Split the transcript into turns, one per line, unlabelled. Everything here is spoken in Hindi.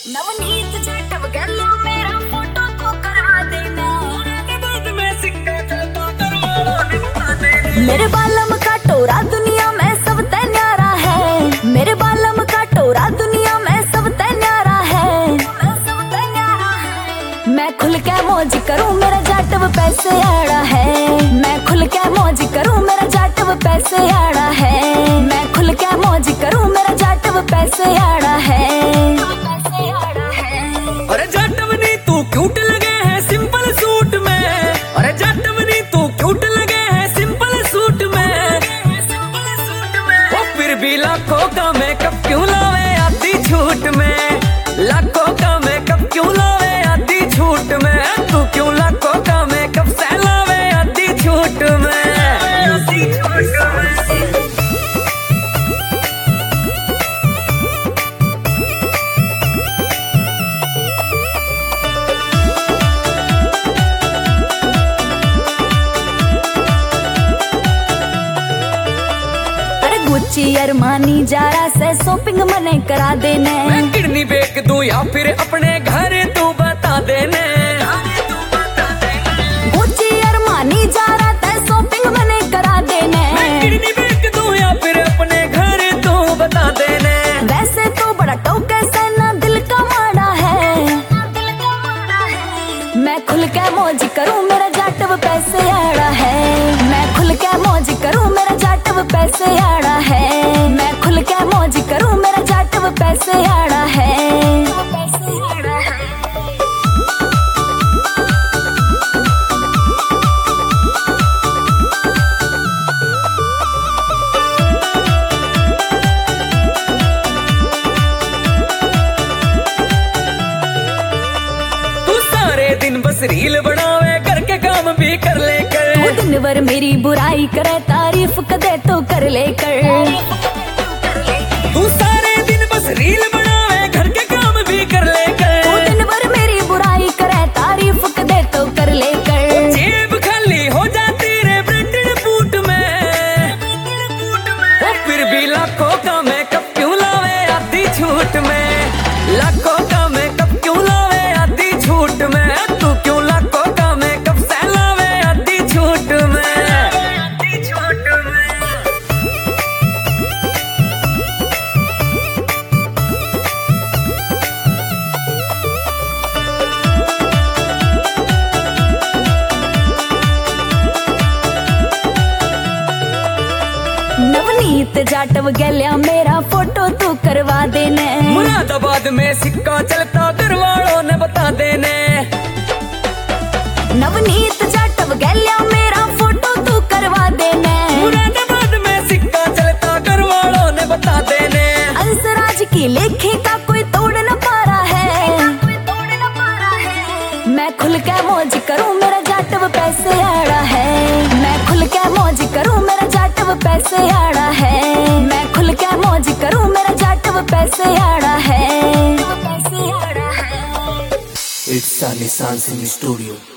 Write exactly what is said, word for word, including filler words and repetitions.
नवनीत जाटव गैलो मेरा फोटो तो करवा देना, मैं सिक्का चलता करवा देना। मेरे बालम का टोरा दुनिया में सब ते न्यारा है, मेरे बालम का टोरा दुनिया में सब ते न्यारा है। मैं खुल के मौज करूं मेरा जाटव पैसे आड़ा है, मैं खुल के मौज करूं मेरा जाटव पैसे आड़ा है, मैं खुल के मौज करूं मेरा जाटव पैसे आड़ा है।
अरे जाटवनी तू क्यूट लगे है सिंपल सूट में, अरे जाटवनी तू क्यूट लगे है सिंपल सूट में, ओ फिर भी लाखों का मेकअप क्यों लावे आधी छूट में, लाखों का मेकअप क्यों लावे आधी छूट में, तू क्यों लाखों का मेकअप से लावे आधी छूट में, आधी छूट में।
गुच्ची अरमानी जारा से शॉपिंग मने करा देने,
मैं किडनी बेच दूं या फिर अपने घर तू बता देने,
गुच्ची अरमानी जारा से शॉपिंग मने करा देने,
मैं किडनी बेच दूं या फिर अपने घर तू बता देने।
वैसे तो बड़ा टोके से ना दिल का माड़ा है, मैं खुल के मौज करूं मेरा जाटव पैसे आड़ा है, मैं खुल के मौज करूं मेरा जाटव पैसे आड़ा है, मैं खुल के मौज करूं मेरा जाटव पैसे आड़ा है।
तू सारे दिन बस रील बनावे घर के काम भी कर ले कर,
तू दिन भर मेरी बुराई करे तारीफ कदे तो कर ले कर,
तू सारे दिन बस रील बनावे घर के काम भी कर ले कर,
तू दिन भर मेरी बुराई करे तारीफ कदे तो कर ले कर।
जेब खाली हो जाती रे ब्रांडेड बूट में, ओ फिर भी लाखों का मेकअप क्यों लावे आधी छूट में, लाखों का मेकअप क्यों लावे आधी छूट में, तू क्यों लाखों का मेकअप से लावे आधी छूट में, आधी छूट में।
नवनीत जाटव गैलिया मेरा फोटो तू करवा देने,
मुरादाबाद में सिक्का चलता घर वालों ने बता देने,
नवनीत जाटव गैलिया मेरा फोटो तू करवा देने,
मुरादाबाद में सिक्का चलता घर वालों ने बता देने।
अंसराज की लेखी का कोई तोड़ न पा रहा है, मैं खुल के मौज करूं मेरा जाटव पैसे आड़ा है, मैं खुल के मौज करूं मेरा जाटव पैसे आड़ा है, मैं खुल के मौज करूं मेरा जाटव पैसे आड़ा है।
It's Sunny Sans in the studio.